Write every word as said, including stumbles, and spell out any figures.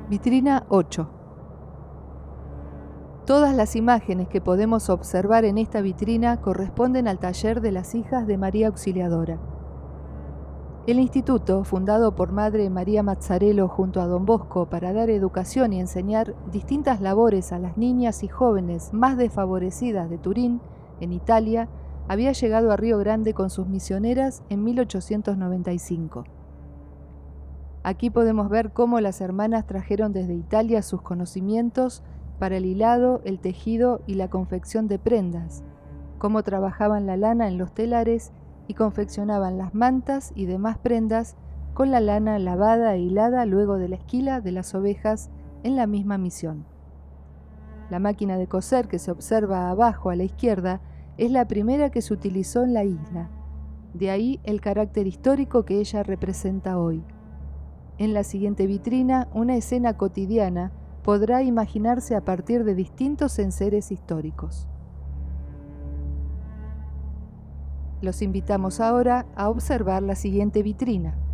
Vitrina ocho. Todas las imágenes que podemos observar en esta vitrina corresponden al taller de las hijas de María Auxiliadora. El instituto, fundado por Madre María Mazzarello junto a Don Bosco para dar educación y enseñar distintas labores a las niñas y jóvenes más desfavorecidas de Turín, en Italia, había llegado a Río Grande con sus misioneras en mil ochocientos noventa y cinco. Aquí podemos ver cómo las hermanas trajeron desde Italia sus conocimientos para el hilado, el tejido y la confección de prendas, cómo trabajaban la lana en los telares y confeccionaban las mantas y demás prendas con la lana lavada e hilada luego de la esquila de las ovejas en la misma misión. La máquina de coser que se observa abajo a la izquierda es la primera que se utilizó en la isla, de ahí el carácter histórico que ella representa hoy. En la siguiente vitrina, una escena cotidiana podrá imaginarse a partir de distintos enseres históricos. Los invitamos ahora a observar la siguiente vitrina.